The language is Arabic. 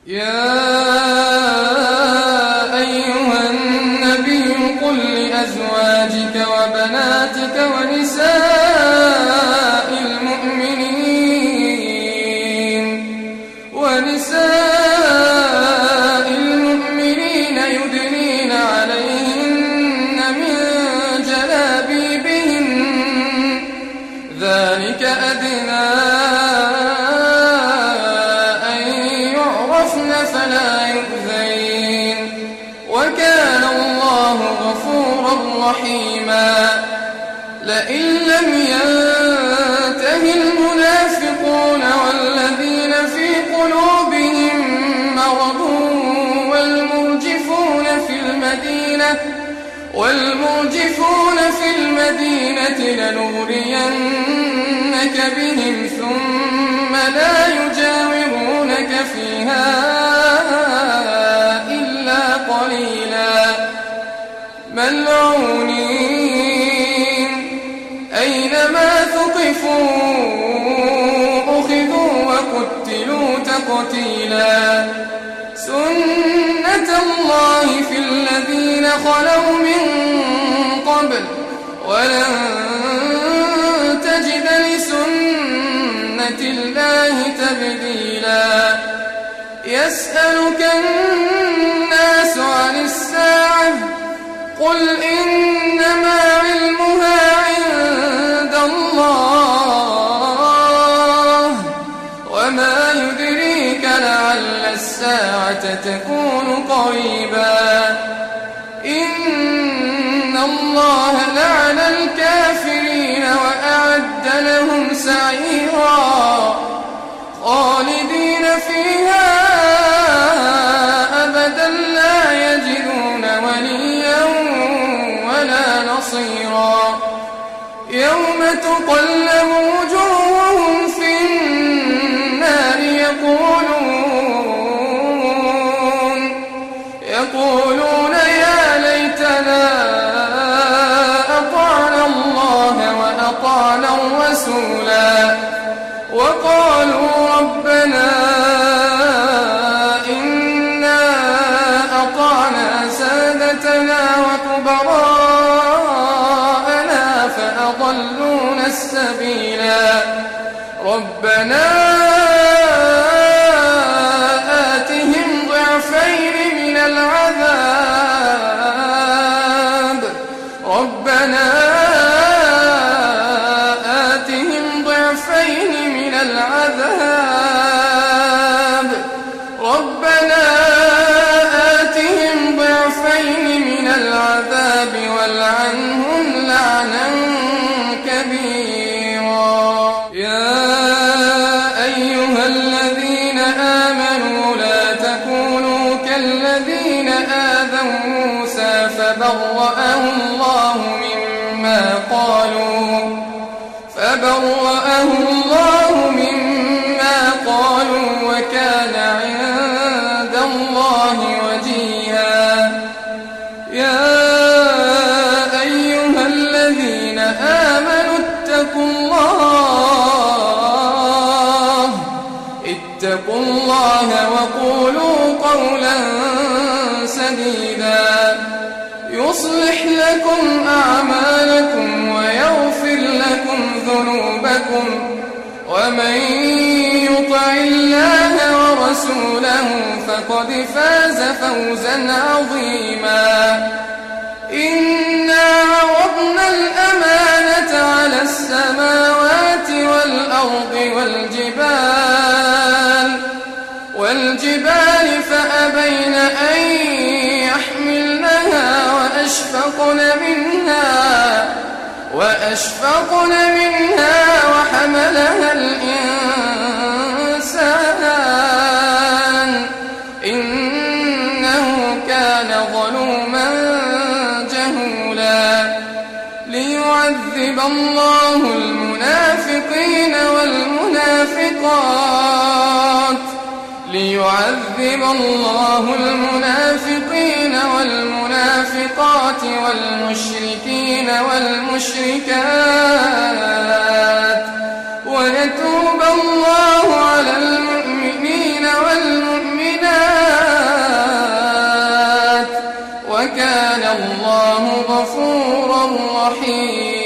يا أيها النبي قل لأزواجك وبناتك ونساء المؤمنين يدنين عليهن من جلابيبهن ذلك أدنى أن يعرفن فلا يؤذين وكان الله غفورا رحيما. لئن لم ينته المنافقون والذين في قلوبهم مرض والمرجفون في المدينة لنغرينك بهم ثم لا يجاورونك فيها إلا قليلا ملعونين أينما ثقفوا أخذوا وقتلوا تقتيلا. سنة الله في الذين خلوا من قبل ولن تجد لسنة الله تبديلا. يسألك الناس عن الساعة قل إنما علمها عند الله وما يدريك لعل الساعة تكون قريبا. إن الله لعن الكافرين وأعد لهم سعيرا خالدين فيها أبدا لا يجدون وليا ولا نصيرا. يوم تقلب وجوههم في النار يقولون يا ليتنا أطعنا الله وأطعنا الرسولا وقالوا ربنا إنا أطعنا سادتنا وكبراءنا فأضلونا السبيلا. ربنا آتهم ضعفين من العذاب والعنهم لعنا كبيرا. يا أيها الذين آمنوا لا تكونوا كالذين آذوا موسى فبرأه الله مما قالوا وكان عند الله وجيها. يا أيها الذين آمنوا اتقوا الله وقولوا قولا سديدا يصلح لكم أعمالكم ويغفر لكم ذنوبكم ومن يطع الله ورسوله فقد فاز فوزا عظيما. إنا عرضنا الأمانة على السماوات والأرض والجبال فأبين أن يحملنها وأشفقن منها وحملها الإنسان إنه كان ظلوما جهولا. ليعذب الله المنافقين والمنافقات والمشركين والمشركات ويتوب الله على المؤمنين والمؤمنات وكان الله غفورا رحيما.